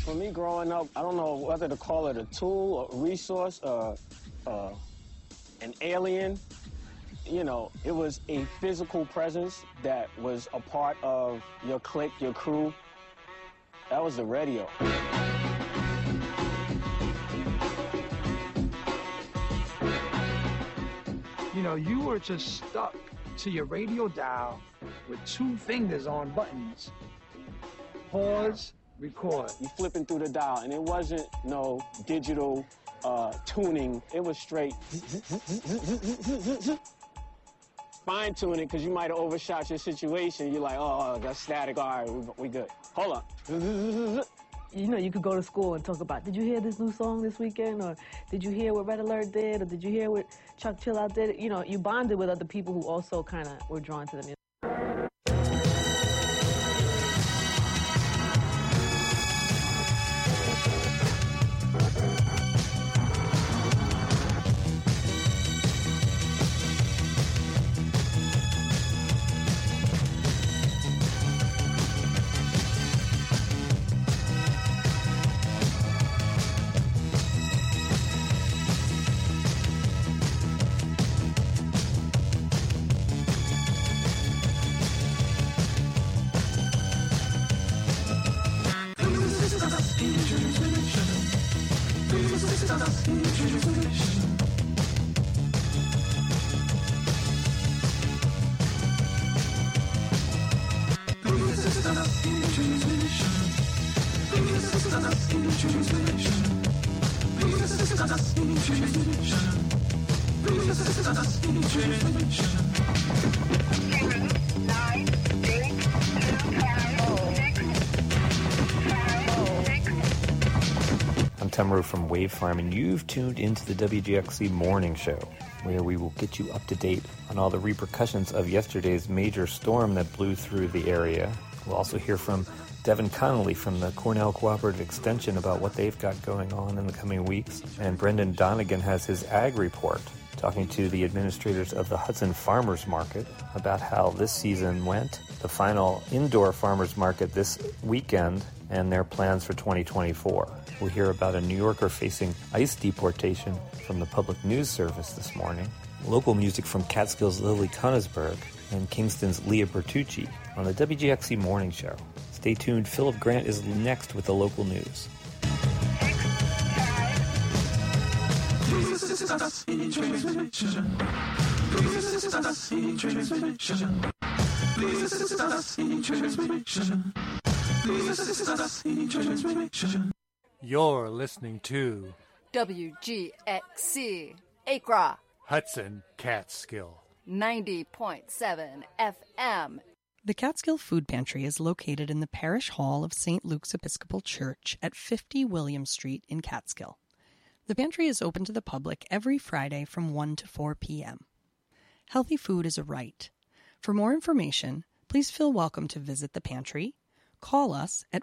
For me growing up, I don't know whether to call it a tool, a resource, an alien. You know, it was a physical presence that was a part of your clique, your crew. That was the radio. You know, you were just stuck to your radio dial with two fingers on buttons. Pause, record. You flipping through the dial, and it wasn't no digital tuning. It was straight fine tuning, because you might have overshot your situation. You're like, oh, that's static. All right, we good. Hold on. You know, you could go to school and talk about, did you hear this new song this weekend? Or did you hear what Red Alert did? Or did you hear what Chuck Chill Out did? You know, you bonded with other people who also kind of were drawn to the music. I'm Tamaru from Wave Farm, and you've tuned into the WGXC Morning Show, where we will get you up to date on all the repercussions of yesterday's major storm that blew through the area. We'll also hear from Devin Connolly from the Cornell Cooperative Extension about what they've got going on in the coming weeks. And Brendan Donegan has his ag report, talking to the administrators of the Hudson Farmers Market about how this season went, the final indoor farmers market this weekend, and their plans for 2024. We'll hear about a New Yorker facing ICE deportation from the Public News Service this morning, local music from Catskill's Lily Konigsberg and Kingston's Leah Bertucci on the WGXC Morning Show. Stay tuned. Philip Grant is next with the local news. You're listening to WGXC Accra Hudson Catskill 90.7 FM. The Catskill Food Pantry is located in the Parish Hall of St. Luke's Episcopal Church at 50 William Street in Catskill. The pantry is open to the public every Friday from 1 to 4 p.m. Healthy food is a right. For more information, please feel welcome to visit the pantry. Call us at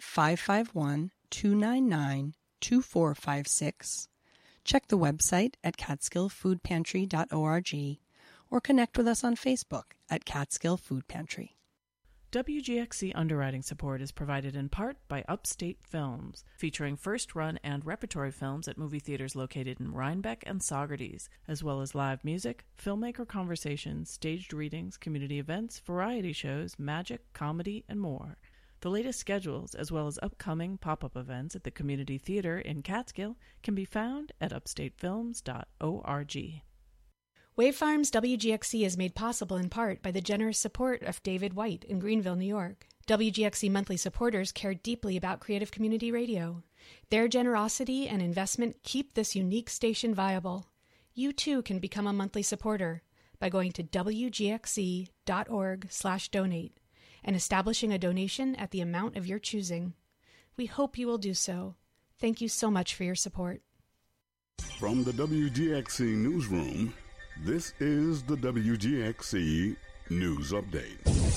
551-299-2456. Check the website at catskillfoodpantry.org or connect with us on Facebook at Catskill Food Pantry. WGXC underwriting support is provided in part by Upstate Films, featuring first-run and repertory films at movie theaters located in Rhinebeck and Saugerties, as well as live music, filmmaker conversations, staged readings, community events, variety shows, magic, comedy, and more. The latest schedules, as well as upcoming pop-up events at the Community Theater in Catskill, can be found at upstatefilms.org. Wave Farms WGXC is made possible in part by the generous support of David White in Greenville, New York. WGXC monthly supporters care deeply about creative community radio. Their generosity and investment keep this unique station viable. You too can become a monthly supporter by going to wgxc.org/donate and establishing a donation at the amount of your choosing. We hope you will do so. Thank you so much for your support. From the WGXC Newsroom, this is the WGXC News Update.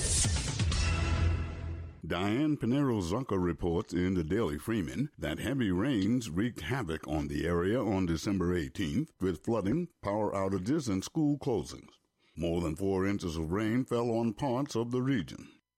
Diane Pinero-Zucker reports in the Daily Freeman that heavy rains wreaked havoc on the area on December 18th with flooding, power outages, and school closings. More than 4 inches of rain fell on parts of the region.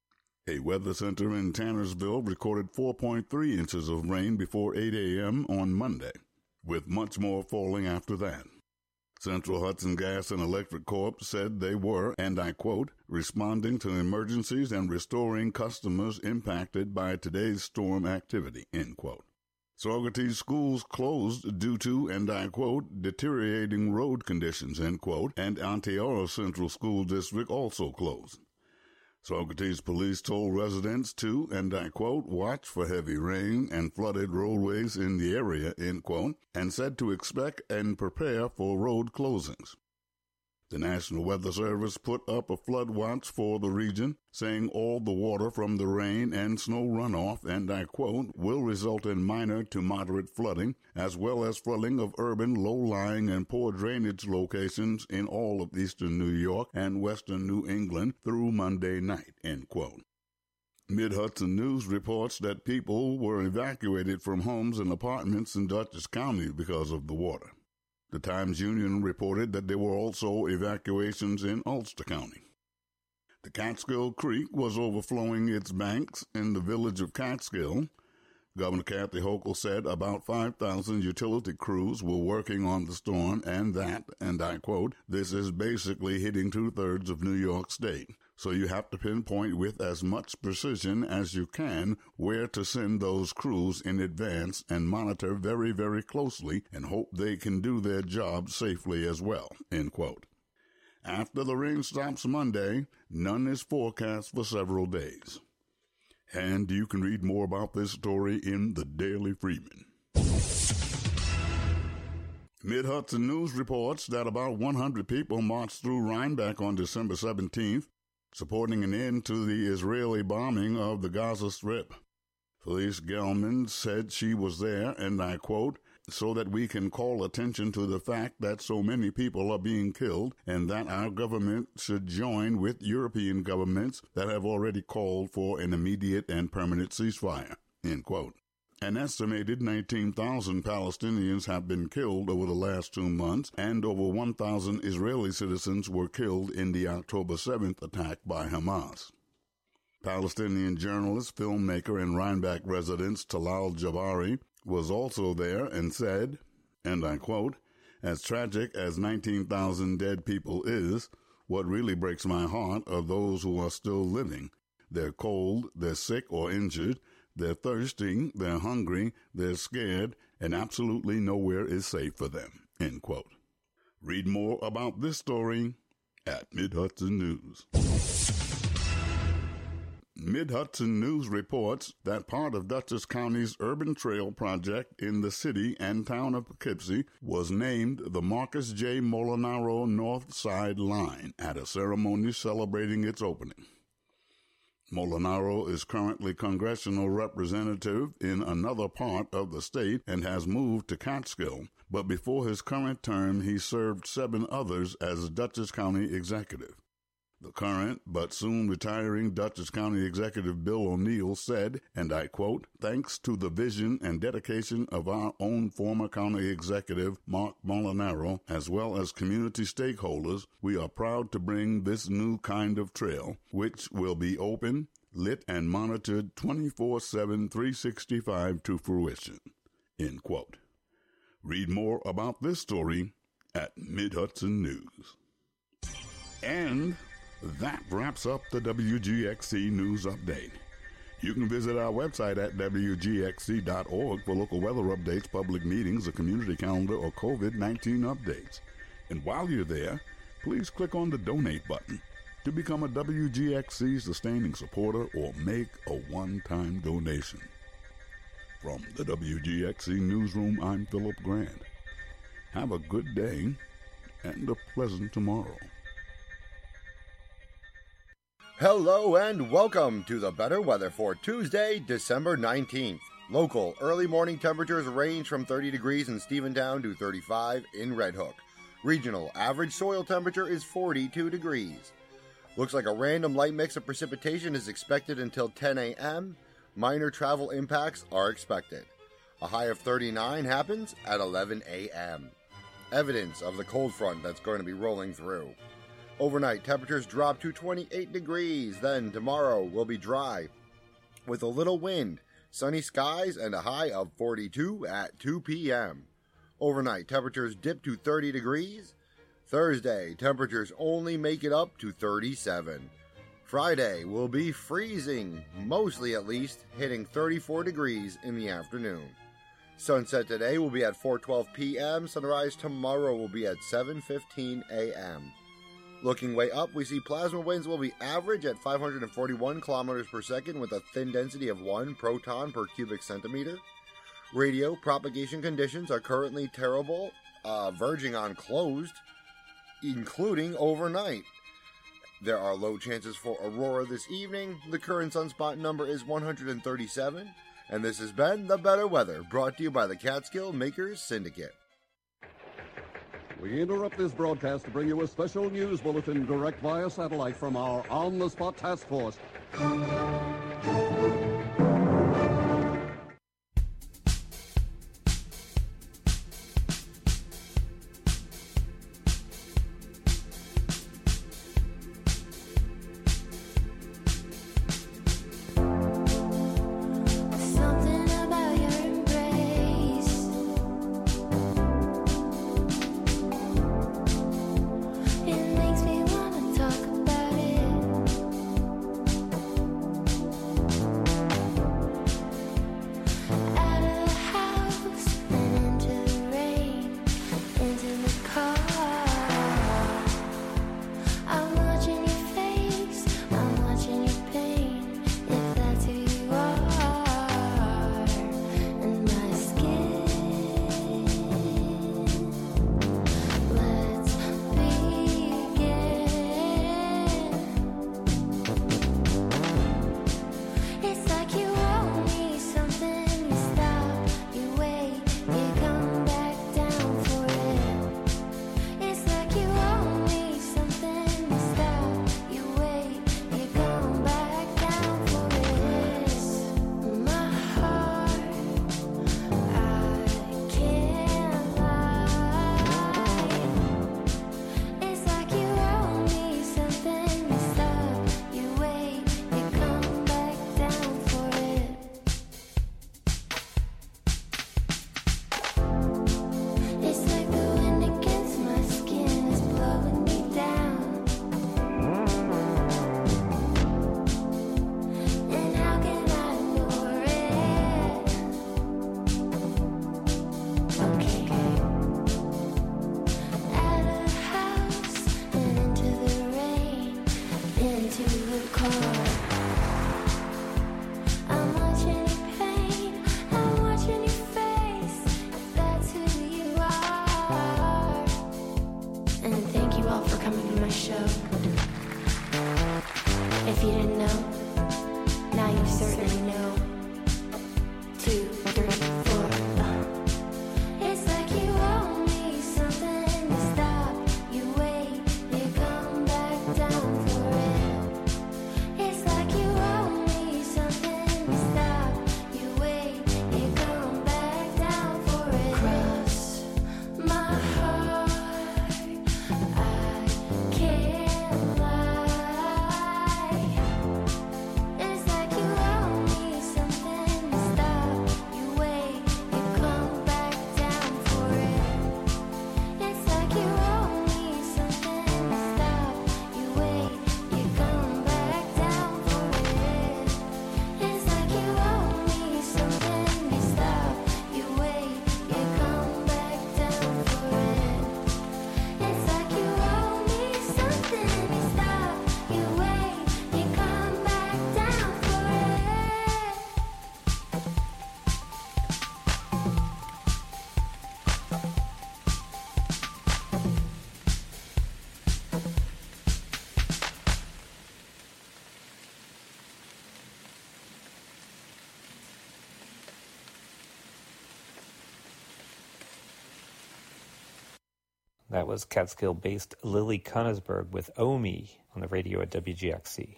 A weather center in Tannersville recorded 4.3 inches of rain before 8 a.m. on Monday, with much more falling after that. Central Hudson Gas and Electric Corp said they were, and I quote, responding to emergencies and restoring customers impacted by today's storm activity, end quote. Saugerties schools closed due to, and I quote, deteriorating road conditions, end quote, and Onteora Central School District also closed. Saugerties police told residents to, and I quote, watch for heavy rain and flooded roadways in the area, end quote, and said to expect and prepare for road closings. The National Weather Service put up a flood watch for the region, saying all the water from the rain and snow runoff, and I quote, will result in minor to moderate flooding, as well as flooding of urban, low-lying, and poor drainage locations in all of eastern New York and western New England through Monday night, end quote. Mid-Hudson News reports that people were evacuated from homes and apartments in Dutchess County because of the water. The Times-Union reported that there were also evacuations in Ulster County. The Catskill Creek was overflowing its banks in the village of Catskill. Governor Kathy Hochul said about 5,000 utility crews were working on the storm and that, and I quote, this is basically hitting 2/3 of New York State. So you have to pinpoint with as much precision as you can where to send those crews in advance and monitor very, very closely and hope they can do their job safely as well, end quote. After the rain stops Monday, none is forecast for several days. And you can read more about this story in the Daily Freeman. Mid-Hudson News reports that about 100 people marched through Rhinebeck on December 17th, supporting an end to the Israeli bombing of the Gaza Strip. Felice Gelman said she was there, and I quote, so that we can call attention to the fact that so many people are being killed and that our government should join with European governments that have already called for an immediate and permanent ceasefire, end quote. An estimated 19,000 Palestinians have been killed over the last 2 months, and over 1,000 Israeli citizens were killed in the October 7th attack by Hamas. Palestinian journalist, filmmaker, and Rhinebeck resident Talal Jabari was also there and said, and I quote, as tragic as 19,000 dead people is, what really breaks my heart are those who are still living. They're cold, they're sick or injured, they're thirsty, they're hungry, they're scared, and absolutely nowhere is safe for them, end quote. Read more about this story at Mid-Hudson News. Mid-Hudson News reports that part of Dutchess County's urban trail project in the city and town of Poughkeepsie was named the Marcus J. Molinaro North Side Line at a ceremony celebrating its opening. Molinaro is currently congressional representative in another part of the state and has moved to Catskill, but before his current term he served 7 others as Dutchess County executive. The current, but soon retiring Dutchess County Executive Bill O'Neill said, and I quote, thanks to the vision and dedication of our own former county executive, Mark Molinaro, as well as community stakeholders, we are proud to bring this new kind of trail, which will be open, lit, and monitored 24/7, 365 to fruition, end quote. Read more about this story at Mid-Hudson News. And that wraps up the WGXC News Update. You can visit our website at WGXC.org for local weather updates, public meetings, a community calendar, or COVID-19 updates. And while you're there, please click on the Donate button to become a WGXC sustaining supporter or make a one-time donation. From the WGXC Newsroom, I'm Philip Grant. Have a good day and a pleasant tomorrow. Hello and welcome to the better weather for Tuesday, December 19th. Local early morning temperatures range from 30 degrees in Stephentown to 35 in Red Hook. Regional average soil temperature is 42 degrees. Looks like a random light mix of precipitation is expected until 10 a.m. Minor travel impacts are expected. A high of 39 happens at 11 a.m. Evidence of the cold front that's going to be rolling through. Overnight, temperatures drop to 28 degrees. Then tomorrow will be dry with a little wind, sunny skies, and a high of 42 at 2 p.m. Overnight, temperatures dip to 30 degrees. Thursday, temperatures only make it up to 37. Friday will be freezing, mostly at least, hitting 34 degrees in the afternoon. Sunset today will be at 4:12 p.m. Sunrise tomorrow will be at 7:15 a.m. Looking way up, we see plasma winds will be average at 541 kilometers per second with a thin density of 1 proton per cubic centimeter. Radio propagation conditions are currently terrible, verging on closed, including overnight. There are low chances for aurora this evening. The current sunspot number is 137. And this has been The Better Weather, brought to you by the Catskill Makers Syndicate. We interrupt this broadcast to bring you a special news bulletin direct via satellite from our on-the-spot task force. That was Catskill-based Lily Konigsberg with Omi on the radio at WGXC.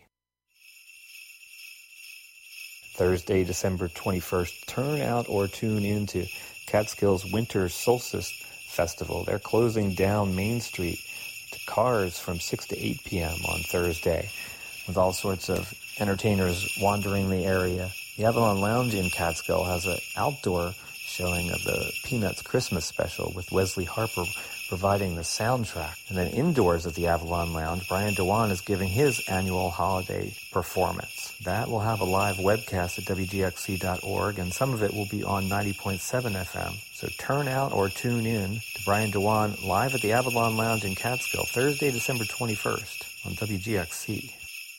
Thursday, December 21st, turn out or tune in to Catskill's Winter Solstice Festival. They're closing down Main Street to Cars from 6 to 8 p.m. on Thursday, with all sorts of entertainers wandering the area. The Avalon Lounge in Catskill has an outdoor showing of the Peanuts Christmas special with Wesley Harper providing the soundtrack. And then indoors at the Avalon Lounge, Brian Dewan is giving his annual holiday performance. That will have a live webcast at WGXC.org, and some of it will be on 90.7 FM. So turn out or tune in to Brian Dewan live at the Avalon Lounge in Catskill, Thursday, December 21st on WGXC.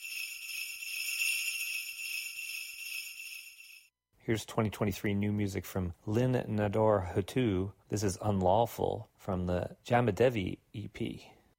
Here's 2023 new music from Lynn Nador Hutu. This is Unlawful from the Jamadevi EP.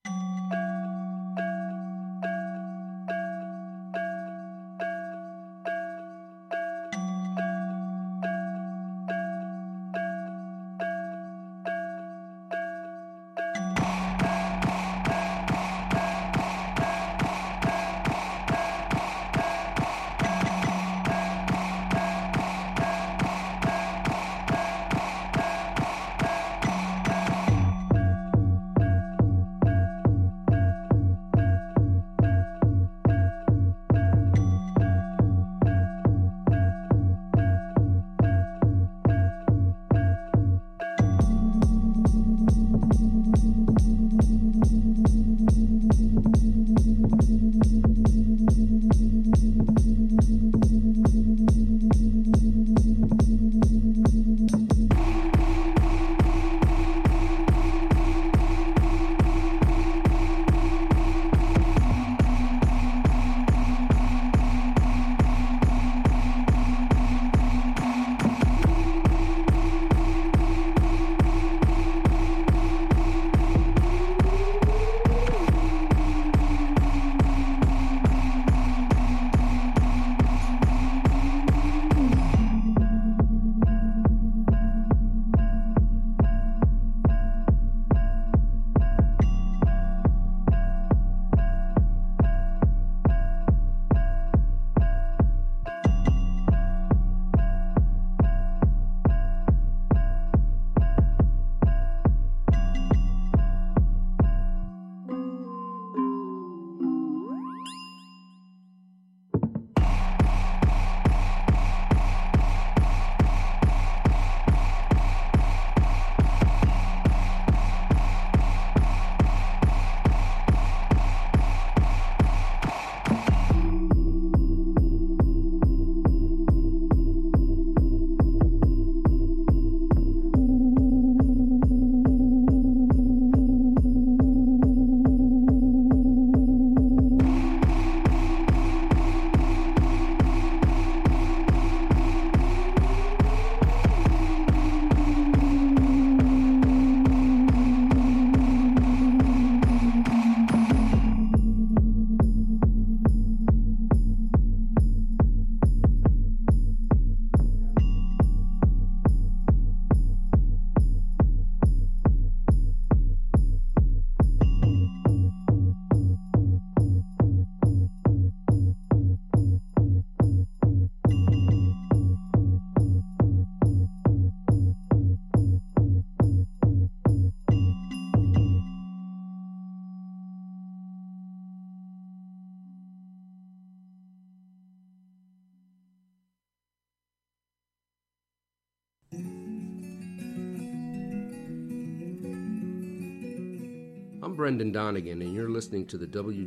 I'm Brendan Donegan, and you're listening to the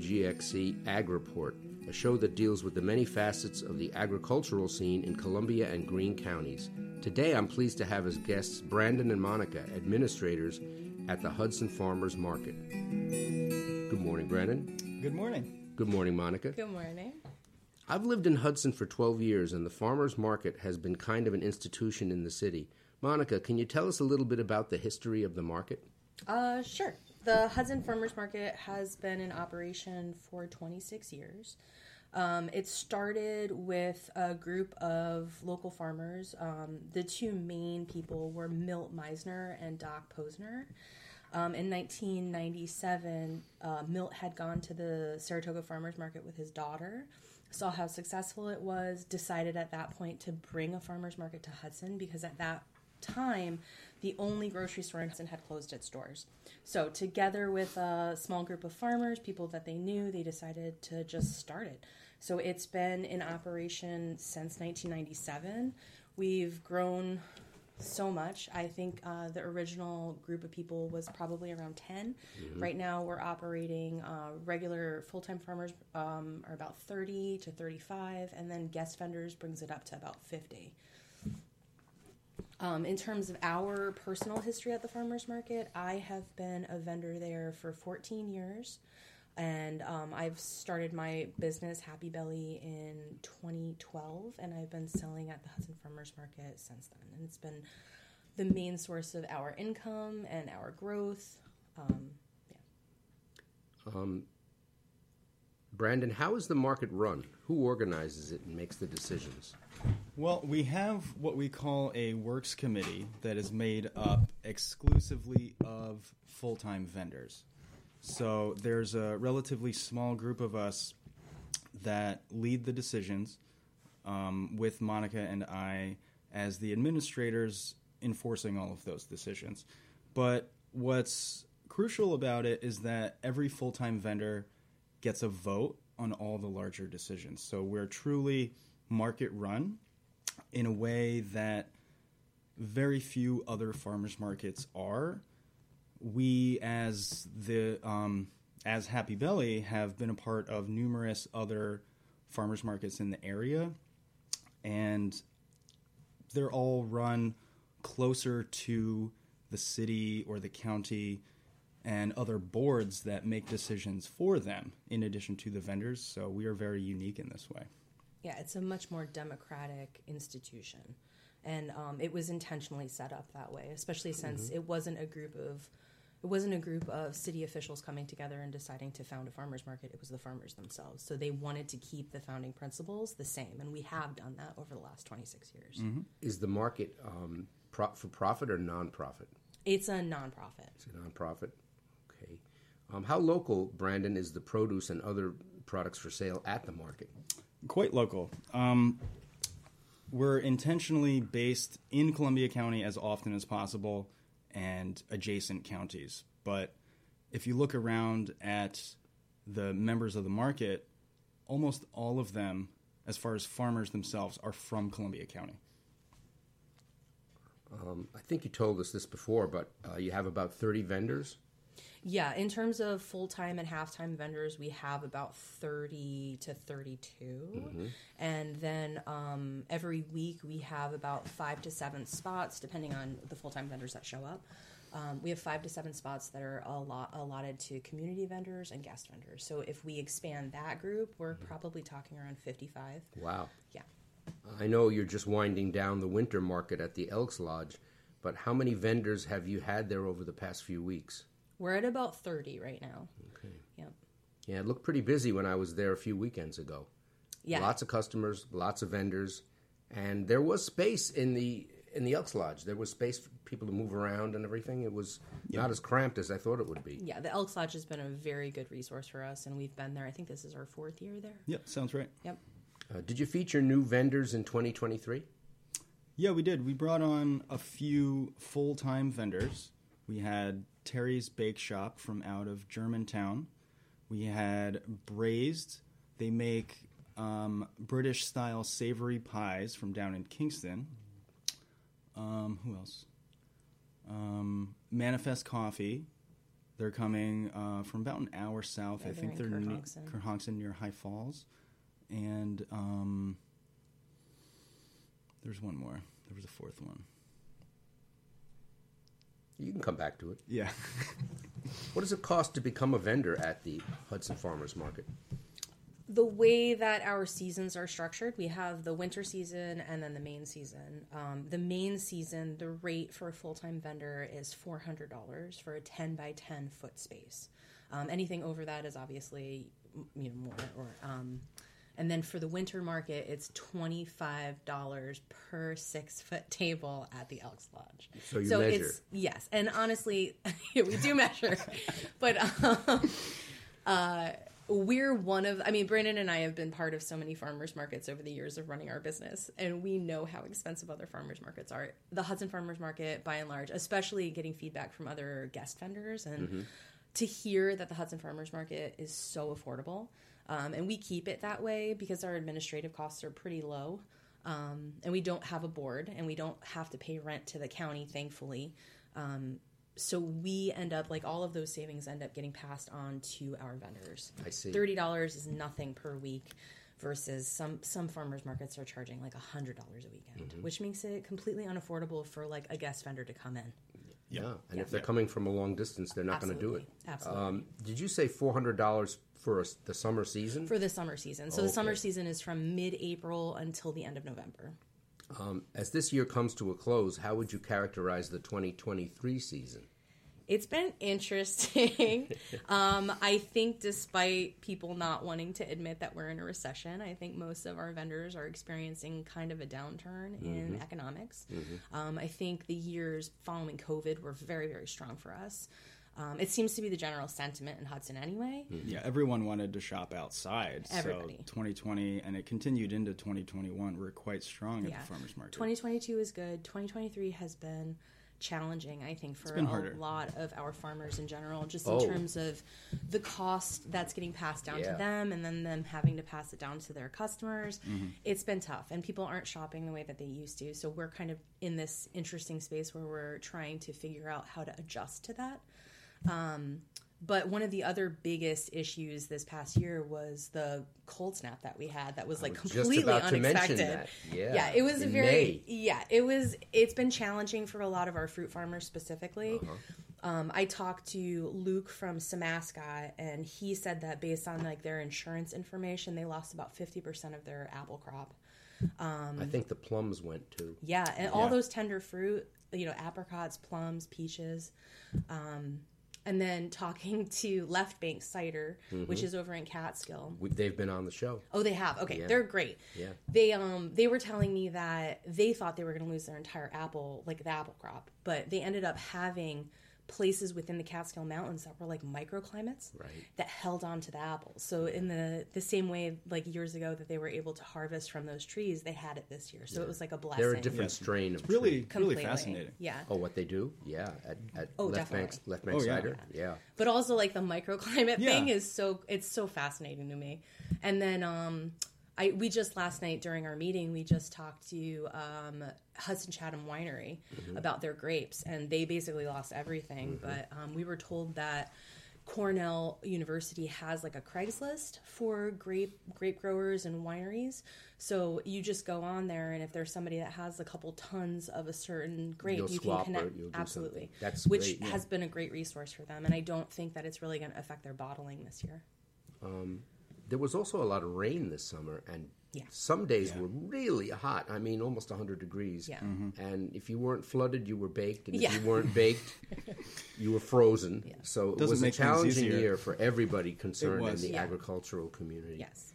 WGXC Ag Report, a show that deals with the many facets of the agricultural scene in Columbia and Greene counties. Today, I'm pleased to have as guests Brandon and Monica, administrators at the Hudson Farmers Market. Good morning, Brandon. Good morning. Good morning, Monica. Good morning. I've lived in Hudson for 12 years, and the Farmers Market has been kind of an institution in the city. Monica, can you tell us a little bit about the history of the market? Sure. The Hudson Farmers Market has been in operation for 26 years. It started with a group of local farmers. The two main people were Milt Meisner and Doc Posner. In 1997, Milt had gone to the Saratoga Farmers Market with his daughter, saw how successful it was, decided at that point to bring a farmers market to Hudson because at that time, the only grocery store in Hudson had closed its doors. So together with a small group of farmers, people that they knew, they decided to just start it. So it's been in operation since 1997. We've grown so much. I think the original group of people was probably around 10. Mm-hmm. Right now we're operating regular full-time farmers are about 30 to 35, and then guest vendors brings it up to about 50. In terms of our personal history at the farmers market, I have been a vendor there for 14 years. And I've started my business, Happy Belly, in 2012, and I've been selling at the Hudson Farmers Market since then. And it's been the main source of our income and our growth. Brandon, how is the market run? Who organizes it and makes the decisions? Well, we have what we call a works committee that is made up exclusively of full-time vendors. So there's a relatively small group of us that lead the decisions with Monica and I as the administrators enforcing all of those decisions. But what's crucial about it is that every full-time vendor gets a vote on all the larger decisions. So we're truly market run in a way that very few other farmers markets are. We, as Happy Belly, have been a part of numerous other farmers markets in the area, and they're all run closer to the city or the county and other boards that make decisions for them, in addition to the vendors. So we are very unique in this way. Yeah, it's a much more democratic institution, and it was intentionally set up that way, especially since it wasn't a group of city officials coming together and deciding to found a farmers market. It was the farmers themselves. So they wanted to keep the founding principles the same, and we have done that over the last 26 years. Mm-hmm. Is the market for profit or nonprofit? It's a nonprofit. It's a nonprofit. Okay. How local, Brandon, is the produce and other products for sale at the market? Quite local. We're intentionally based in Columbia County as often as possible and adjacent counties. But if you look around at the members of the market, almost all of them, as far as farmers themselves, are from Columbia County. I think you told us this before, but you have about 30 vendors? Yeah, in terms of full-time and half-time vendors, we have about 30 to 32. Mm-hmm. And then every week we have about 5 to 7 spots, depending on the full-time vendors that show up. We have 5 to 7 spots that are allotted to community vendors and guest vendors. So if we expand that group, we're probably talking around 55. Wow. Yeah. I know you're just winding down the winter market at the Elks Lodge, but how many vendors have you had there over the past few weeks? We're at about 30 right now. Okay. Yep. Yeah, it looked pretty busy when I was there a few weekends ago. Yeah. Lots of customers, lots of vendors, and there was space in the Elks Lodge. There was space for people to move around and everything. It was not as cramped as I thought it would be. Yeah, the Elks Lodge has been a very good resource for us, and we've been there. I think this is our 4th year there. Yep, sounds right. Yep. Did you feature new vendors in 2023? Yeah, we did. We brought on a few full-time vendors. We had Terry's Bake Shop from out of Germantown. We had Braised. They make British-style savory pies from down in Kingston. Who else? Manifest Coffee. They're coming from about an hour south. Yeah, I think they're Kerhonkson near High Falls. And there's one more. There was a 4th one. You can come back to it. Yeah. What does it cost to become a vendor at the Hudson Farmers Market? The way that our seasons are structured, we have the winter season and then the main season. The main season, the rate for a full-time vendor is $400 for a 10 by 10 foot space. Anything over that is obviously more. And then for the winter market, it's $25 per 6-foot table at the Elks Lodge. So you measure. Yes, and honestly, we do measure, but we're one of, I mean, Brandon and I have been part of so many farmers markets over the years of running our business, and we know how expensive other farmers markets are. The Hudson Farmers Market, by and large, especially getting feedback from other guest vendors, and to hear that the Hudson Farmers Market is so affordable. And we keep it that way because our administrative costs are pretty low. And we don't have a board, and we don't have to pay rent to the county, thankfully. So we end up, like, all of those savings end up getting passed on to our vendors. I see. $30 is nothing per week versus some farmers markets are charging like $100 a weekend, which makes it completely unaffordable for like a guest vendor to come in. Yeah, and if they're coming from a long distance, they're not going to do it. Absolutely. Did you say $400 for the summer season? For the summer season. So the summer season is from mid-April until the end of November. As this year comes to a close, how would you characterize the 2023 season? It's been interesting. I think despite people not wanting to admit that we're in a recession, I think most of our vendors are experiencing kind of a downturn in economics. I think the years following COVID were very, very strong for us. It seems to be the general sentiment in Hudson anyway. Yeah, everyone wanted to shop outside. Everybody. So 2020, and it continued into 2021, were quite strong at the farmers market. 2022 is good. 2023 has been challenging, I think, for a lot of our farmers in general, just in terms of the cost that's getting passed down to them and then them having to pass it down to their customers. It's been tough, and people aren't shopping the way that they used to. So we're kind of in this interesting space where we're trying to figure out how to adjust to that. But one of the other biggest issues this past year was the cold snap that we had that was like completely unexpected. Yeah, it was it's been challenging for a lot of our fruit farmers specifically. I talked to Luke from Samascot, and he said that based on like their insurance information, they lost about 50% of their apple crop. I think the plums went too. Yeah, and all those tender fruit, apricots, plums, peaches. And then talking to Left Bank Cider, which is over in Catskill. They've been on the show. Oh, they have? Okay, they're great. Yeah. They were telling me that they thought they were going to lose their entire apple, like the apple crop, but they ended up having places within the Catskill Mountains that were like microclimates that held on to the apples. So in the same way, like years ago, that they were able to harvest from those trees, they had it this year. So it was like a blessing. They're a different strain of really fascinating. Yeah. Oh, what they do? Yeah. At Left Bank definitely. Cider. Yeah. But also like the microclimate thing is so fascinating to me. And then we just last night during our meeting, we just talked to Hudson Chatham Winery about their grapes, and they basically lost everything. But we were told that Cornell University has like a Craigslist for grape growers and wineries. So you just go on there, and if there's somebody that has a couple tons of a certain grape, you can connect. Absolutely, which has been a great resource for them. And I don't think that it's really going to affect their bottling this year. There was also a lot of rain this summer, and some days were really hot. I mean, almost 100 degrees. Yeah. And if you weren't flooded, you were baked. And if you weren't baked, you were frozen. Yeah. So it was a challenging year for everybody concerned in the agricultural community. Yes.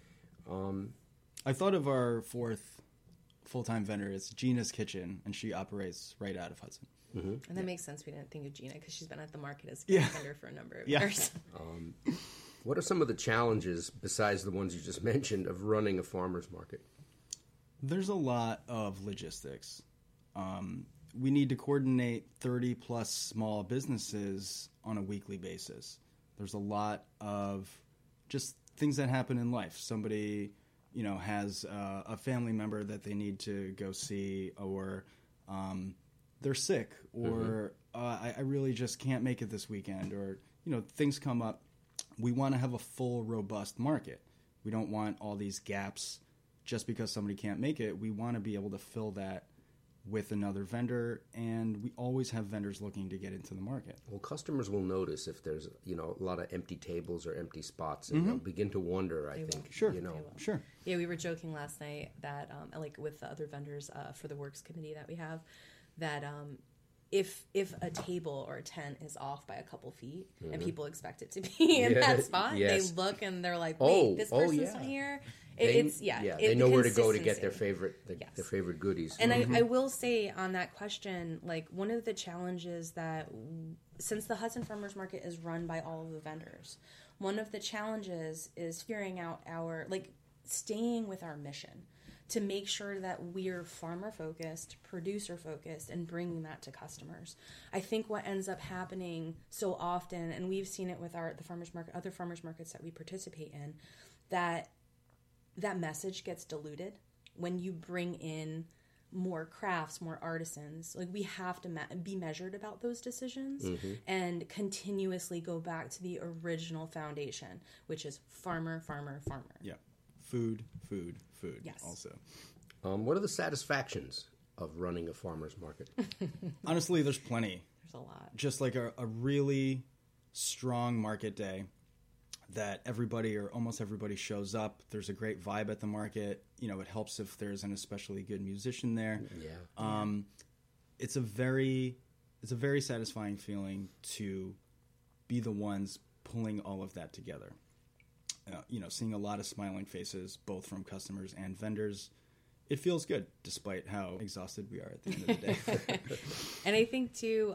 I thought of our fourth full-time vendor as Gina's Kitchen, and she operates right out of Hudson. And that makes sense. We didn't think of Gina because she's been at the market as a vendor for a number of years. What are some of the challenges, besides the ones you just mentioned, of running a farmer's market? There's a lot of logistics. We need to coordinate 30-plus small businesses on a weekly basis. There's a lot of just things that happen in life. Somebody, has a family member that they need to go see, or they're sick, or I really just can't make it this weekend, or, things come up. We want to have a full, robust market. We don't want all these gaps just because somebody can't make it. We want to be able to fill that with another vendor, and we always have vendors looking to get into the market. Well, customers will notice if there's, a lot of empty tables or empty spots, and they'll begin to wonder, I think. Sure. Sure. Yeah, we were joking last night that, with the other vendors for the Works Committee that we have, that if a table or a tent is off by a couple feet and people expect it to be in that spot, they look and they're like, wait, this person's not here. They know where to go to get their favorite favorite goodies. And I will say on that question, like one of the challenges that since the Hudson Farmers Market is run by all of the vendors, one of the challenges is figuring out staying with our mission to make sure that we're farmer-focused, producer-focused, and bringing that to customers. I think what ends up happening so often, and we've seen it with the farmers market, other farmers markets that we participate in, that message gets diluted when you bring in more crafts, more artisans. Like, we have to be measured about those decisions and continuously go back to the original foundation, which is farmer, farmer, farmer. Yeah. Food, food, food. Yes. Also. What are the satisfactions of running a farmer's market? Honestly, there's plenty. There's a lot. Just like a really strong market day that everybody or almost everybody shows up. There's a great vibe at the market. You know, it helps if there's an especially good musician there. Yeah. It's a very satisfying feeling to be the ones pulling all of that together. Seeing a lot of smiling faces, both from customers and vendors, it feels good, despite how exhausted we are at the end of the day. And I think, too,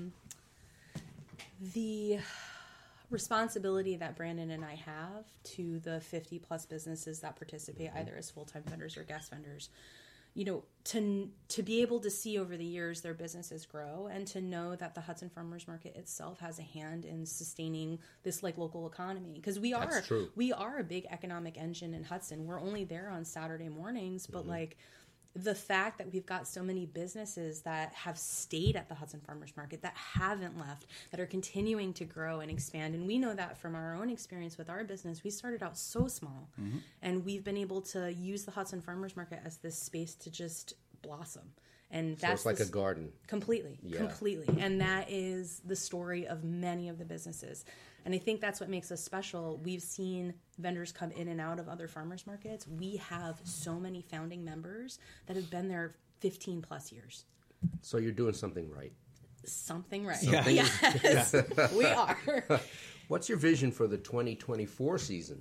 the responsibility that Brandon and I have to the 50-plus businesses that participate, either as full-time vendors or guest vendors, to be able to see over the years their businesses grow, and to know that the Hudson Farmers Market itself has a hand in sustaining this local economy, because we are a big economic engine in Hudson. We're only there on Saturday mornings, but the fact that we've got so many businesses that have stayed at the Hudson Farmers Market, that haven't left, that are continuing to grow and expand. And we know that from our own experience with our business. We started out so small, and we've been able to use the Hudson Farmers Market as this space to just blossom. And that's so it's like a garden. Completely. And that is the story of many of the businesses. And I think that's what makes us special. We've seen vendors come in and out of other farmers markets. We have so many founding members that have been there 15 plus years. So you're doing something right. Something right. Something Yes, we are. What's your vision for the 2024 season?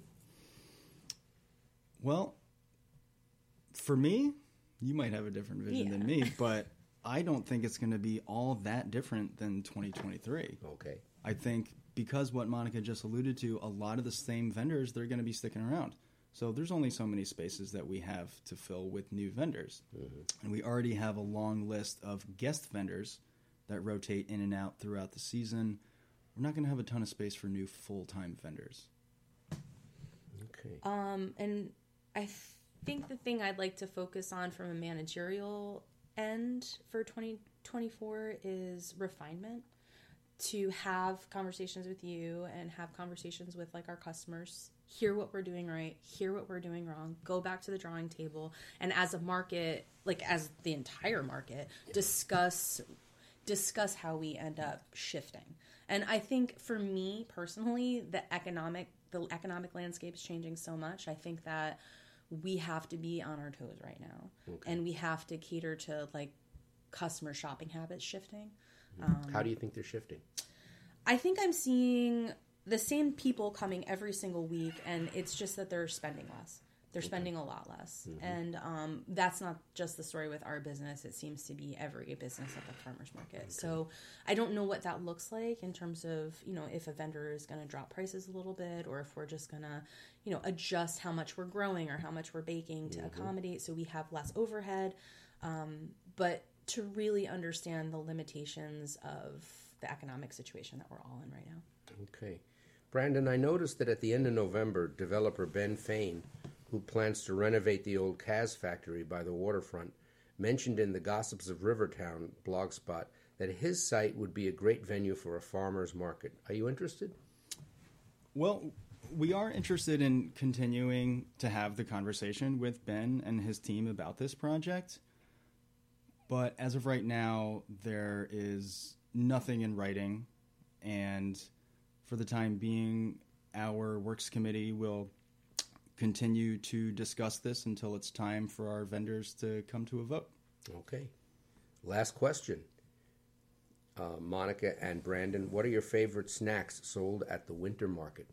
Well, for me, you might have a different vision than me, but I don't think it's going to be all that different than 2023. Okay. I think because what Monica just alluded to, a lot of the same vendors, they're going to be sticking around. So there's only so many spaces that we have to fill with new vendors. And we already have a long list of guest vendors that rotate in and out throughout the season. We're not going to have a ton of space for new full-time vendors. Okay. And I think the thing I'd like to focus on from a managerial end for 2024 is refinement. To have conversations with you and have conversations with our customers, hear what we're doing right, hear what we're doing wrong, go back to the drawing table, and as a market, as the entire market, discuss how we end up shifting. And I think for me personally, the economic landscape is changing so much. I think that we have to be on our toes right now, and we have to cater to customer shopping habits shifting. How do you think they're shifting? I think I'm seeing the same people coming every single week, and it's just that they're spending less. They're spending a lot less. And that's not just the story with our business. It seems to be every business at the farmers market. So I don't know what that looks like in terms of, if a vendor is going to drop prices a little bit, or if we're just going to, adjust how much we're growing or how much we're baking to accommodate so we have less overhead. But to really understand the limitations of the economic situation that we're all in right now. Okay. Brandon, I noticed that at the end of November, developer Ben Fain, who plans to renovate the old Kaz factory by the waterfront, mentioned in the Gossips of Rivertown blogspot that his site would be a great venue for a farmer's market. Are you interested? Well, we are interested in continuing to have the conversation with Ben and his team about this project. But as of right now, there is nothing in writing, and for the time being, our Works Committee will continue to discuss this until it's time for our vendors to come to a vote. Okay. Last question. Monica and Brandon, what are your favorite snacks sold at the winter market?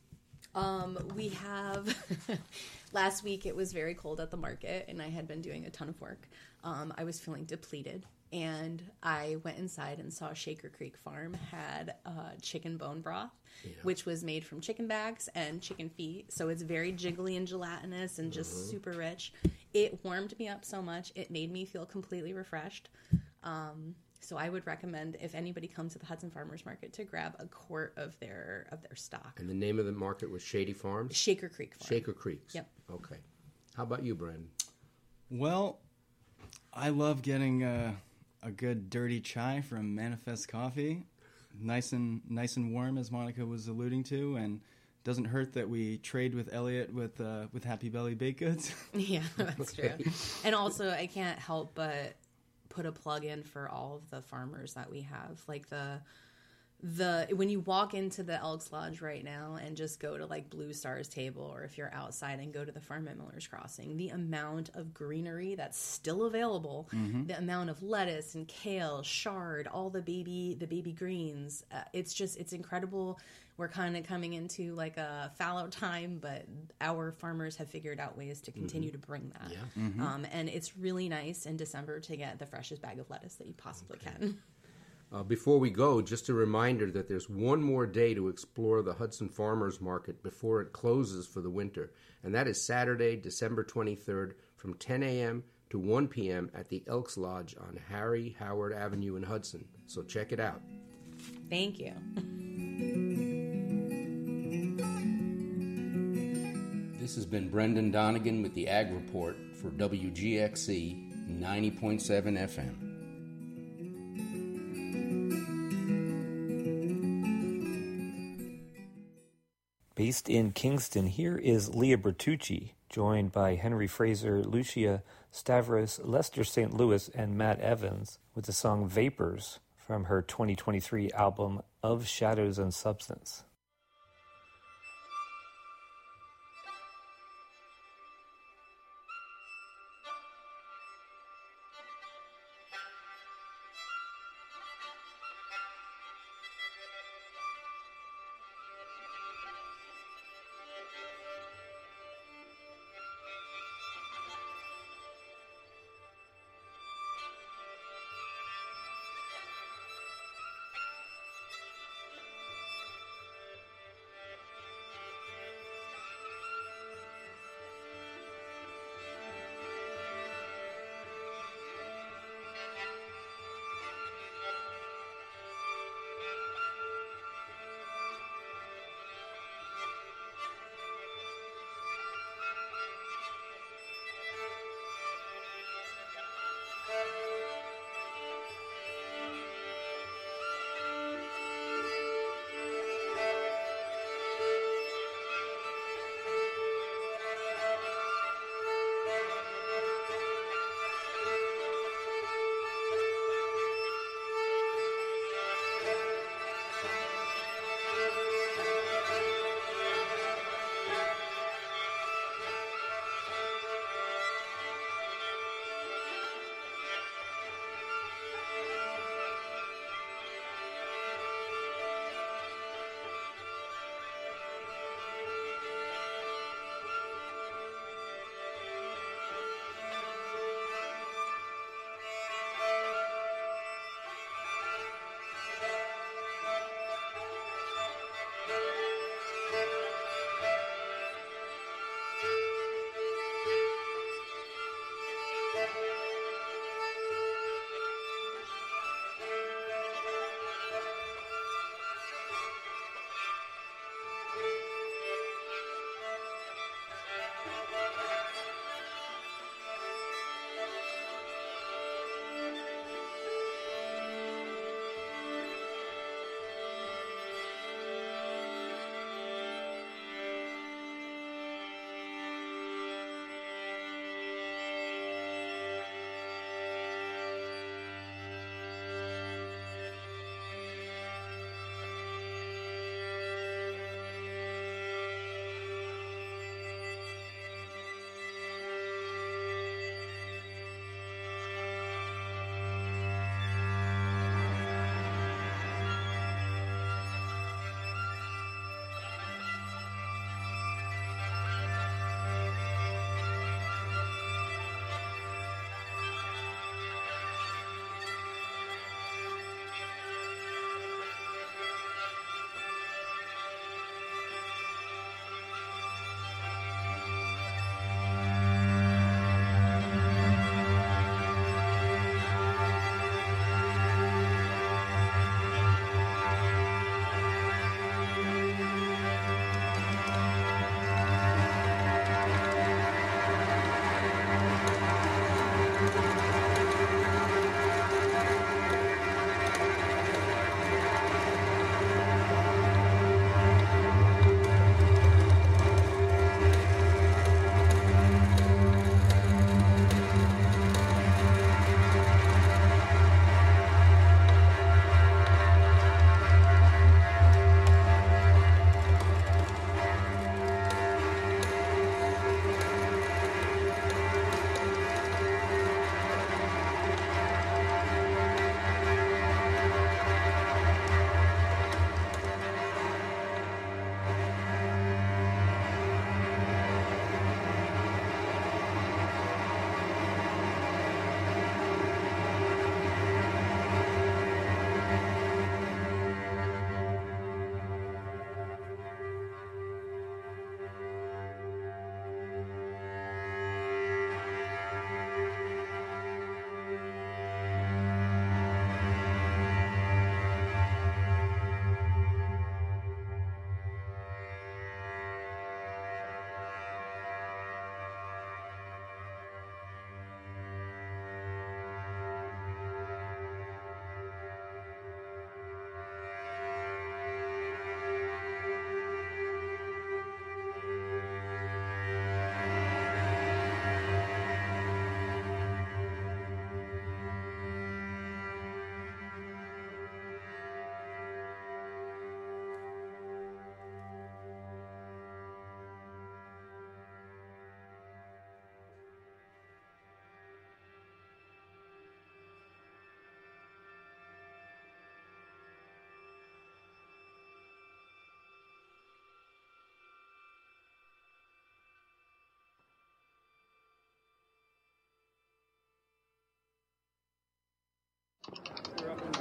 We have, last week it was very cold at the market, and I had been doing a ton of work. I was feeling depleted, And I went inside and saw Shaker Creek Farm had chicken bone broth, which was made from chicken backs and chicken feet. So it's very jiggly and gelatinous and just super rich. It warmed me up so much. It made me feel completely refreshed. So I would recommend, if anybody comes to the Hudson Farmers Market, to grab a quart of their stock. And the name of the market was Shady Farms? Shaker Creek Farm. Shaker Creeks. Yep. Okay. How about you, Brandon? Well, I love getting a good dirty chai from Manifest Coffee. Nice and warm, as Monica was alluding to, and doesn't hurt that we trade with Elliot with Happy Belly baked goods. Yeah, that's true. And also, I can't help but put a plug in for all of the farmers that we have. Like when you walk into the Elks Lodge right now and just go to like Blue Star's table, or if you're outside and go to the farm at Miller's Crossing, the amount of greenery that's still available, the amount of lettuce and kale, chard, all the baby greens, it's incredible. We're kind of coming into like a fallow time, but our farmers have figured out ways to continue to bring that. Yeah. And it's really nice in December to get the freshest bag of lettuce that you possibly can. Before we go, just a reminder that there's one more day to explore the Hudson Farmers Market before it closes for the winter, and that is Saturday, December 23rd from 10 a.m. to 1 p.m. at the Elks Lodge on Harry Howard Avenue in Hudson. So check it out. Thank you. This has been Brendan Donegan with the Ag Report for WGXC 90.7 FM. Based in Kingston, here is Leah Bertucci, joined by Henry Fraser, Lucia Stavros, Lester St. Louis, and Matt Evans with the song Vapors from her 2023 album Of Shadows and Substance.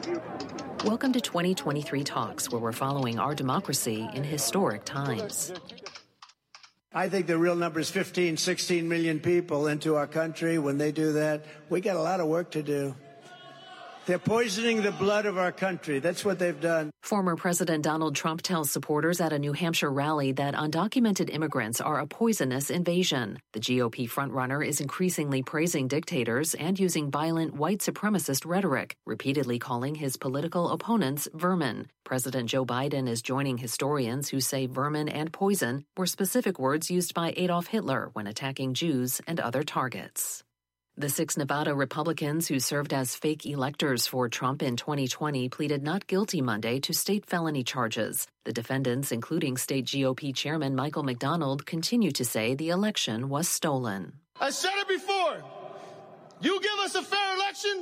Welcome to 2023 Talks, where we're following our democracy in historic times. I think the real number is 15, 16 million people into our country. When they do that, we got a lot of work to do. They're poisoning the blood of our country. That's what they've done. Former President Donald Trump tells supporters at a New Hampshire rally that undocumented immigrants are a poisonous invasion. The GOP frontrunner is increasingly praising dictators and using violent white supremacist rhetoric, repeatedly calling his political opponents vermin. President Joe Biden is joining historians who say vermin and poison were specific words used by Adolf Hitler when attacking Jews and other targets. The 6 Nevada Republicans who served as fake electors for Trump in 2020 pleaded not guilty Monday to state felony charges. The defendants, including state GOP chairman Michael McDonald, continue to say the election was stolen. I said it before. You give us a fair election,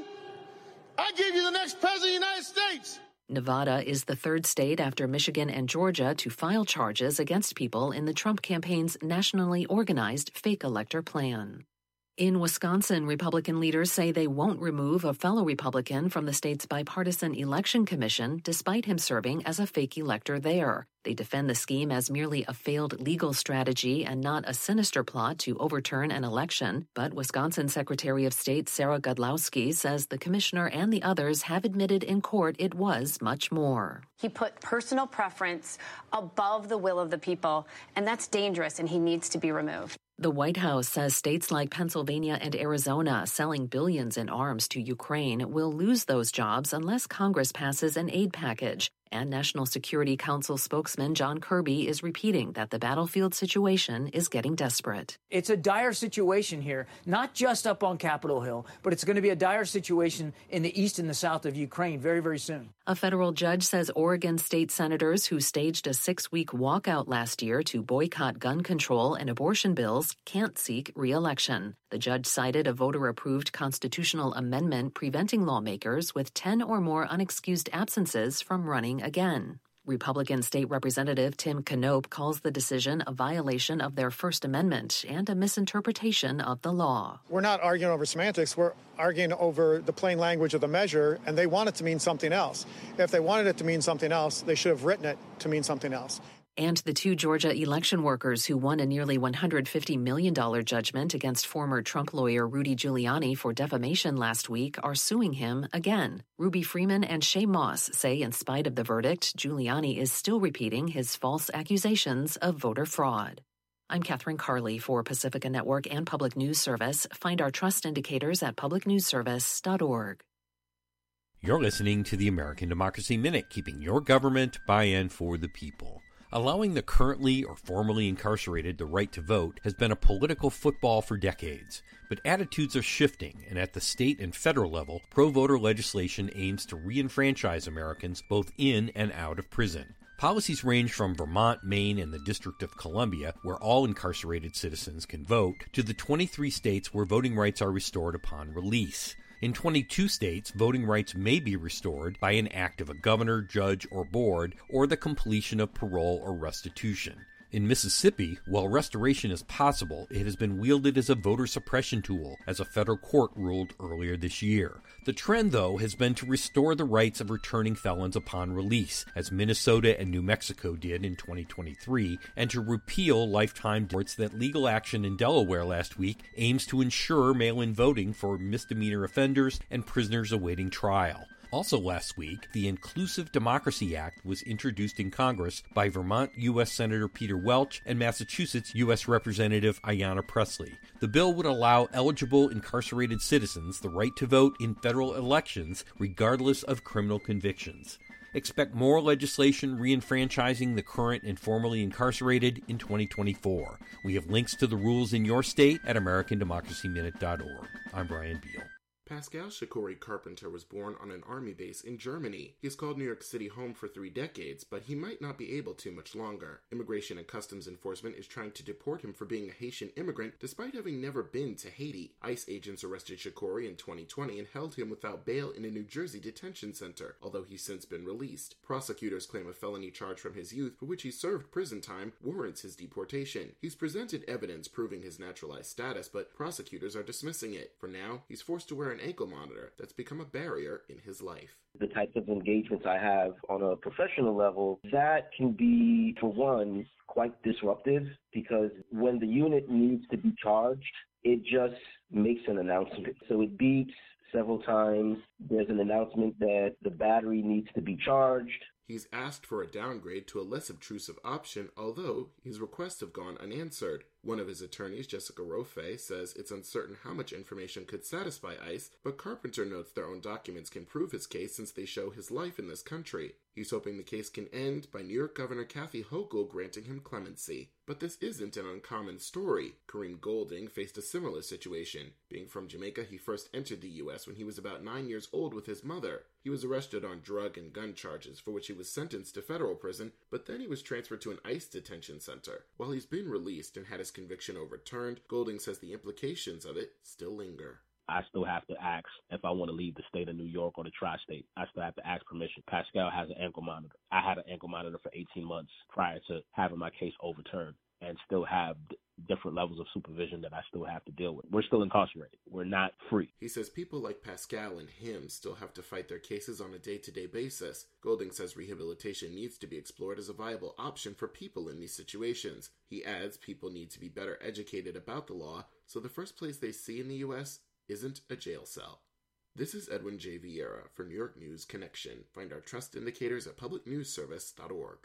I give you the next president of the United States. Nevada is the third state after Michigan and Georgia to file charges against people in the Trump campaign's nationally organized fake elector plan. In Wisconsin, Republican leaders say they won't remove a fellow Republican from the state's bipartisan election commission, despite him serving as a fake elector there. They defend the scheme as merely a failed legal strategy and not a sinister plot to overturn an election. But Wisconsin Secretary of State Sarah Godlewski says the commissioner and the others have admitted in court it was much more. He put personal preference above the will of the people, and that's dangerous, and he needs to be removed. The White House says states like Pennsylvania and Arizona selling billions in arms to Ukraine will lose those jobs unless Congress passes an aid package. And National Security Council spokesman John Kirby is repeating that the battlefield situation is getting desperate. It's a dire situation here, not just up on Capitol Hill, but it's going to be a dire situation in the east and the south of Ukraine very, very soon. A federal judge says Oregon state senators who staged a 6-week walkout last year to boycott gun control and abortion bills can't seek re-election. The judge cited a voter-approved constitutional amendment preventing lawmakers with 10 or more unexcused absences from running again. Republican State Representative Tim Knopp calls the decision a violation of their First Amendment and a misinterpretation of the law. We're not arguing over semantics. We're arguing over the plain language of the measure, and they want it to mean something else. If they wanted it to mean something else, they should have written it to mean something else. And the 2 Georgia election workers who won a nearly $150 million judgment against former Trump lawyer Rudy Giuliani for defamation last week are suing him again. Ruby Freeman and Shay Moss say in spite of the verdict, Giuliani is still repeating his false accusations of voter fraud. I'm Catherine Carley for Pacifica Network and Public News Service. Find our trust indicators at publicnewsservice.org. You're listening to the American Democracy Minute, keeping your government by-in for the people. Allowing the currently or formerly incarcerated the right to vote has been a political football for decades. But attitudes are shifting, and at the state and federal level, pro-voter legislation aims to re-enfranchise Americans both in and out of prison. Policies range from Vermont, Maine, and the District of Columbia, where all incarcerated citizens can vote, to the 23 states where voting rights are restored upon release. In 22 states, voting rights may be restored by an act of a governor, judge, or board, or the completion of parole or restitution. In Mississippi, while restoration is possible, it has been wielded as a voter suppression tool, as a federal court ruled earlier this year. The trend, though, has been to restore the rights of returning felons upon release, as Minnesota and New Mexico did in 2023, and to repeal lifetime reports that legal action in Delaware last week aims to ensure mail-in voting for misdemeanor offenders and prisoners awaiting trial. Also last week, the Inclusive Democracy Act was introduced in Congress by Vermont U.S. Senator Peter Welch and Massachusetts U.S. Representative Ayanna Pressley. The bill would allow eligible incarcerated citizens the right to vote in federal elections regardless of criminal convictions. Expect more legislation re-enfranchising the current and formerly incarcerated in 2024. We have links to the rules in your state at AmericanDemocracyMinute.org. I'm Brian Beal. Pascal Shakori Carpenter was born on an army base in Germany. He's called New York City home for 3 decades, but he might not be able to much longer. Immigration and Customs Enforcement is trying to deport him for being a Haitian immigrant despite having never been to Haiti. ICE agents arrested Shakori in 2020 and held him without bail in a New Jersey detention center, although he's since been released. Prosecutors claim a felony charge from his youth, for which he served prison time, warrants his deportation. He's presented evidence proving his naturalized status, but prosecutors are dismissing it. For now, he's forced to wear an an ankle monitor that's become a barrier in his life. The types of engagements I have on a professional level, that can be, for one, quite disruptive, because when the unit needs to be charged, it just makes an announcement. So it beeps several times. There's an announcement that the battery needs to be charged. He's asked for a downgrade to a less obtrusive option, although his requests have gone unanswered. One of his attorneys, Jessica Rofe, says it's uncertain how much information could satisfy ICE, but Carpenter notes their own documents can prove his case since they show his life in this country. He's hoping the case can end by New York Governor Kathy Hochul granting him clemency. But this isn't an uncommon story. Kareem Golding faced a similar situation. Being from Jamaica, he first entered the U.S. when he was about 9 years old with his mother. He was arrested on drug and gun charges, for which he was sentenced to federal prison, but then he was transferred to an ICE detention center. While he's been released and had his conviction overturned, Golding says the implications of it still linger. I still have to ask if I want to leave the state of New York or the tri-state. I still have to ask permission. Pascal has an ankle monitor. I had an ankle monitor for 18 months prior to having my case overturned, and still have different levels of supervision that I still have to deal with. We're still incarcerated. We're not free. He says people like Pascal and him still have to fight their cases on a day-to-day basis. Golding says rehabilitation needs to be explored as a viable option for people in these situations. He adds people need to be better educated about the law, so the first place they see in the U.S. isn't a jail cell. This is Edwin J. Vieira for New York News Connection. Find our trust indicators at publicnewsservice.org.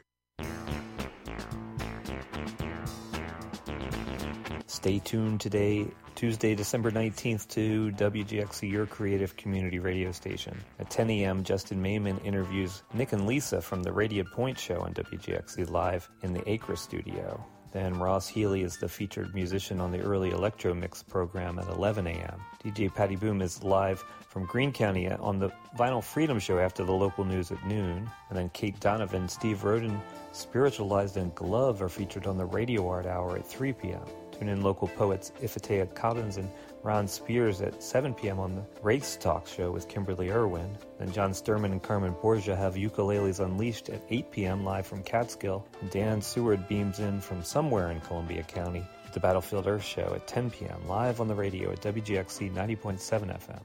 Stay tuned today, Tuesday, December 19th, to WGXC, your creative community radio station. At 10 a.m., Justin Mayman interviews Nick and Lisa from the Radio Point show on WGXC live in the Acra studio. Then Ross Healy is the featured musician on the early Electro Mix program at 11 a.m. DJ Patty Boom is live from Greene County on the Vinyl Freedom show after the local news at noon. And then Kate Donovan, Steve Roden, Spiritualized, and Glove are featured on the Radio Art Hour at 3 p.m. Tune in local poets Ifetea Collins and Ron Spears at 7 p.m. on the Race Talk show with Kimberly Irwin. Then John Sturman and Carmen Borgia have Ukuleles Unleashed at 8 p.m. live from Catskill. And Dan Seward beams in from somewhere in Columbia County with the Battlefield Earth show at 10 p.m. live on the radio at WGXC 90.7 FM.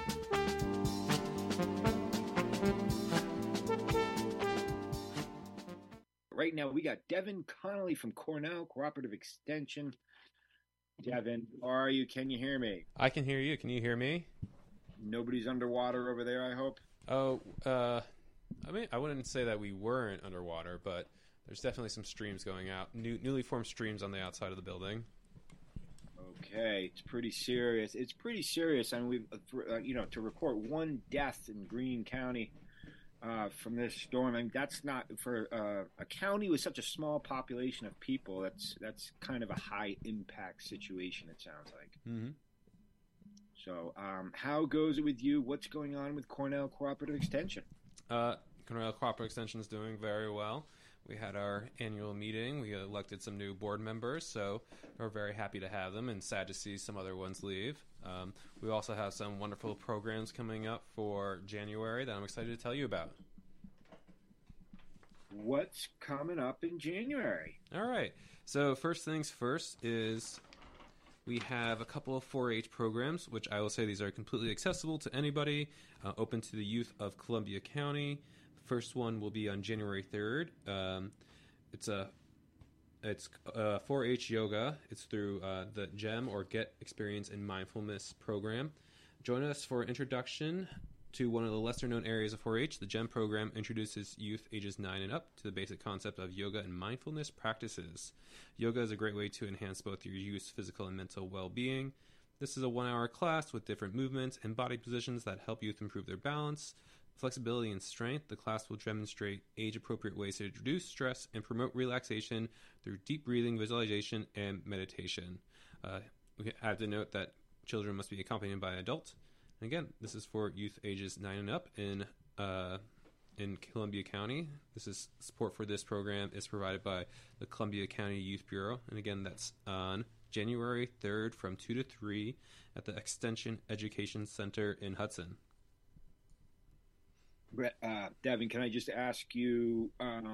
Right now, we got Devin Connolly from Cornell Cooperative Extension. Devin, how are you? Can you hear me? I can hear you. Can you hear me? Nobody's underwater over there, I hope? Oh, I mean, I wouldn't say that we weren't underwater, but there's definitely some streams going out. Newly formed streams on the outside of the building. Okay, it's pretty serious. It's pretty serious. I mean, we've, to report one death in Greene County from this storm. I mean, that's not for a county with such a small population of people. That's kind of a high impact situation. It sounds like. Mm-hmm. So, how goes it with you? What's going on with Cornell Cooperative Extension? Cornell Cooperative Extension is doing very well. We had our annual meeting. We elected some new board members, so we're very happy to have them and sad to see some other ones leave. We also have some wonderful programs coming up for January that I'm excited to tell you about. What's coming up in January? All right. So first things first is we have a couple of 4-H programs, which I will say these are completely accessible to anybody, open to the youth of Columbia County. First one will be on January 3rd. It's 4-H yoga. It's through the GEM, or Get Experience in Mindfulness program. Join us for an introduction to one of the lesser-known areas of 4-H. The GEM program introduces youth ages 9 and up to the basic concept of yoga and mindfulness practices. Yoga is a great way to enhance both your youth's physical and mental well-being. This is a 1-hour class with different movements and body positions that help youth improve their balance, flexibility, and strength. The class will demonstrate age-appropriate ways to reduce stress and promote relaxation through deep breathing, visualization, and meditation. We have to note that children must be accompanied by an adult. And again, this is for youth ages 9 and up in Columbia County. Support for this program is provided by the Columbia County Youth Bureau. And again, that's on January 3rd from 2 to 3 at the Extension Education Center in Hudson. Devin, can I just ask you,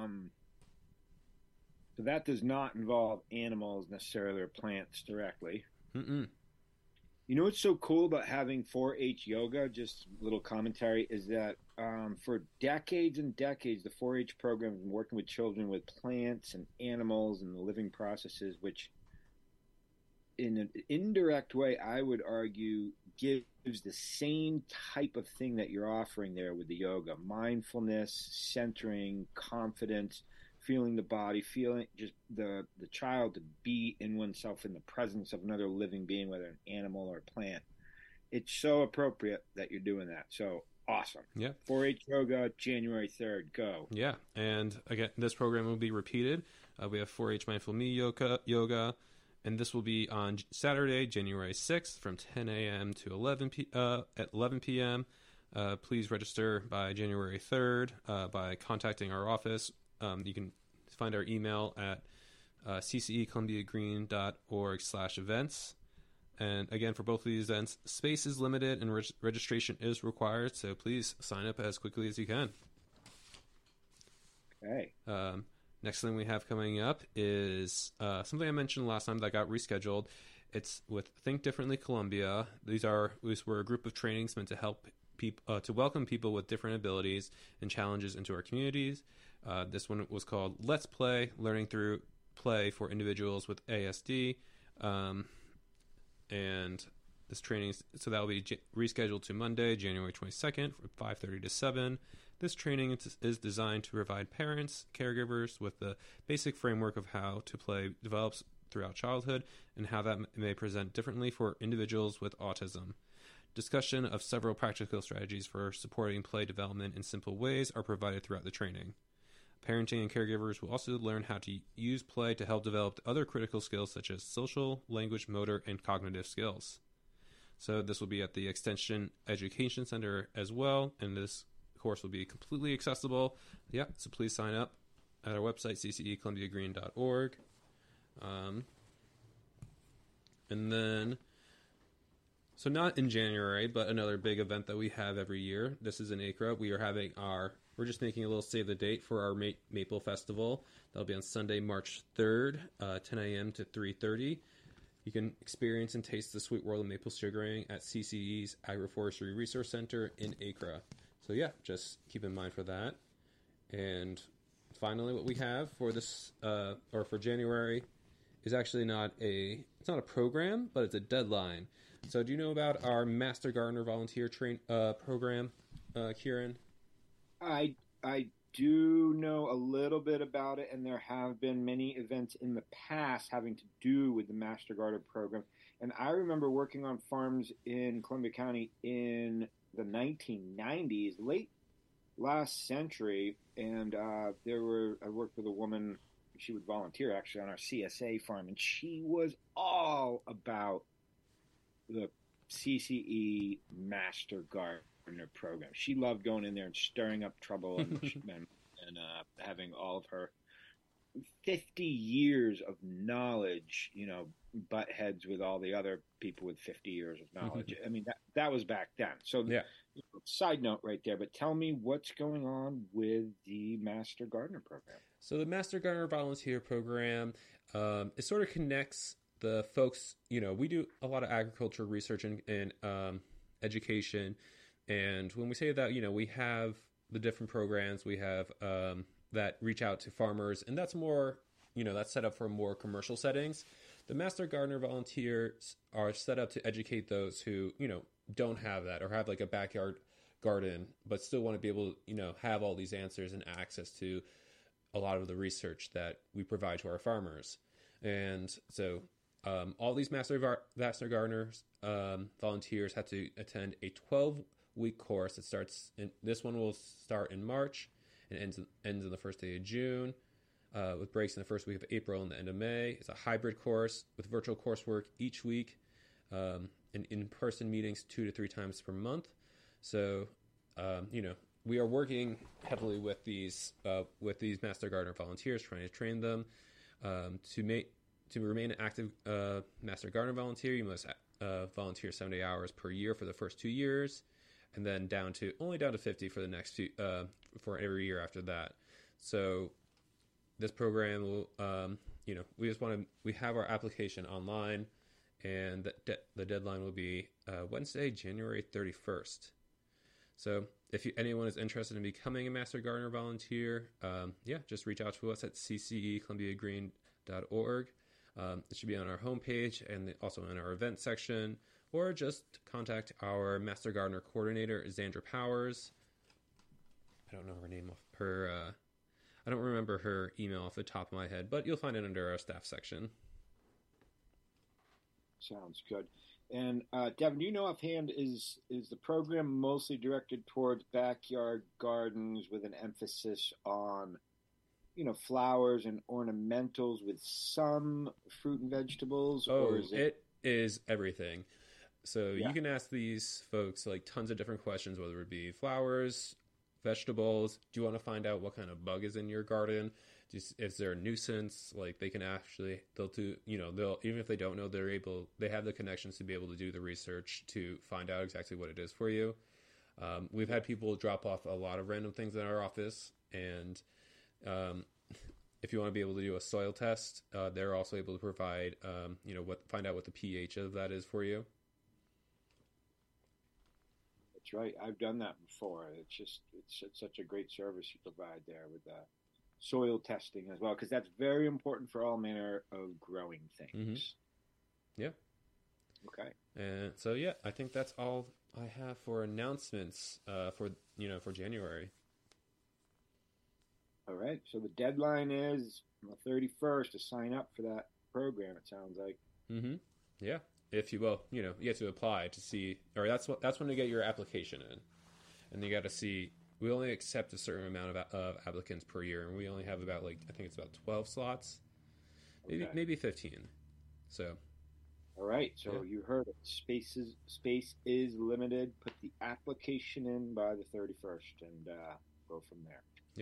so that does not involve animals necessarily or plants directly? Mm-mm. You know what's so cool about having 4-H yoga, just a little commentary, is that for decades and decades, the 4-H program has been working with children with plants and animals and the living processes, which in an indirect way, I would argue, gives the same type of thing that you're offering there with the yoga. Mindfulness, centering, confidence, feeling the body, feeling just the child to be in oneself in the presence of another living being, whether an animal or a plant. It's so appropriate that you're doing that. So awesome. Yeah. 4-H yoga, January 3rd. Go. Yeah. And again, this program will be repeated. We have 4-H Mindful Me yoga, and this will be on Saturday, January 6th from 10 a.m. to 11 p.m. Please register by January 3rd by contacting our office. You can find our email at ccecolumbiagreen.org/events. And again, for both of these events, space is limited and registration is required, so please sign up as quickly as you can. Okay. Next thing we have coming up is something I mentioned last time that got rescheduled. It's with Think Differently Columbia. These were a group of trainings meant to help people to welcome people with different abilities and challenges into our communities. This one was called Let's Play, Learning Through Play for Individuals with ASD. And this training, so that will be rescheduled to Monday, January 22nd from 5:30 to 7. This training is designed to provide parents, caregivers with the basic framework of how to play develops throughout childhood and how that may present differently for individuals with autism. Discussion of several practical strategies for supporting play development in simple ways are provided throughout the training. Parenting and caregivers will also learn how to use play to help develop other critical skills such as social, language, motor, and cognitive skills. So this will be at the Extension Education Center as well, and this course will be completely accessible. Yeah, so please sign up at our website, ccecolumbiagreen.org. And then, so not in January, but another big event that we have every year. This is in Acra. We're just making a little save the date for our Maple Festival. That'll be on Sunday, March 3rd, 10 a.m. to 3:30. You can experience and taste the sweet world of maple sugaring at CCE's Agroforestry Resource Center in Acra. So yeah, just keep in mind for that. And finally, what we have for this, or for January, is actually it's not a program, but it's a deadline. So do you know about our Master Gardener Volunteer program, Kieran? I do know a little bit about it, and there have been many events in the past having to do with the Master Gardener program. And I remember working on farms in Columbia County in the 1990s, late last century, and I worked with a woman. She would volunteer actually on our CSA farm, and she was all about the CCE Master Gardener program. She loved going in there and stirring up trouble and having all of her 50 years of knowledge, butt heads with all the other people with 50 years of knowledge. I mean, that was back then. So, yeah. Side note right there, but tell me what's going on with the Master Gardener program. So the Master Gardener Volunteer Program, it sort of connects the folks, we do a lot of agriculture research and education. And when we say that, we have the different programs we have that reach out to farmers, and that's more, that's set up for more commercial settings. The Master Gardener Volunteers are set up to educate those who, don't have that or have like a backyard garden, but still want to be able to, have all these answers and access to a lot of the research that we provide to our farmers. And so all these Master Gardeners volunteers have to attend a 12-week course. This one will start in March and ends on the first day of June, with breaks in the first week of April and the end of May. It's a hybrid course with virtual coursework each week, and in-person meetings 2 to 3 times per month. So, we are working heavily with these Master Gardener volunteers, trying to train them to remain an active Master Gardener volunteer. You must volunteer 70 hours per year for the first 2 years, and then down to 50 for the next few for every year after that. So this program will, we have our application online, and the deadline will be Wednesday, January 31st. So if anyone is interested in becoming a Master Gardener volunteer, just reach out to us at ccecolumbiagreen.org. It should be on our homepage and also in our event section, or just contact our Master Gardener coordinator, Xandra Powers. I don't know her name I don't remember her email off the top of my head, but you'll find it under our staff section. Sounds good. And Devin, do you know offhand, is the program mostly directed towards backyard gardens with an emphasis on, flowers and ornamentals with some fruit and vegetables? Or is it is everything. So you can ask these folks like tons of different questions, whether it be flowers, vegetables. Do you want to find out what kind of bug is in your garden? Is there a nuisance? Like they'll do, even if they don't know, they have the connections to be able to do the research to find out exactly what it is for you. We've had people drop off a lot of random things in our office, and if you want to be able to do a soil test, they're also able to provide, find out what the pH of that is for you. That's right. I've done that before. It's such a great service you provide there with soil testing as well, because that's very important for all manner of growing things. Mm-hmm. Yeah. Okay. And so, I think that's all I have for announcements for January. All right. So the deadline is the 31st to sign up for that program, it sounds like. Mm-hmm. Yeah. If you will, you get to apply to see, or that's when you get your application in, and you got to see. We only accept a certain amount of applicants per year, and we only have about 12 slots, maybe 15. So, all right. So you heard it. Space is limited. Put the application in by the 31st, and go from there. Yeah.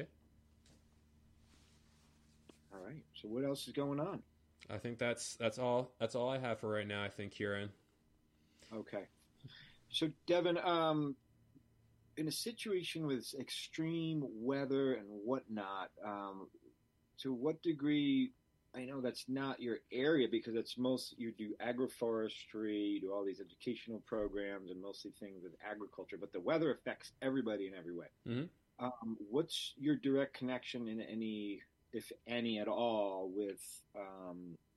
All right. So what else is going on? I think that's all. That's all I have for right now. I think, Kieran. Okay. So Devin, in a situation with extreme weather and whatnot, to what degree, I know that's not your area because it's you do agroforestry, you do all these educational programs and mostly things with agriculture, but the weather affects everybody in every way. Mm-hmm. What's your direct connection in any, if any at all, with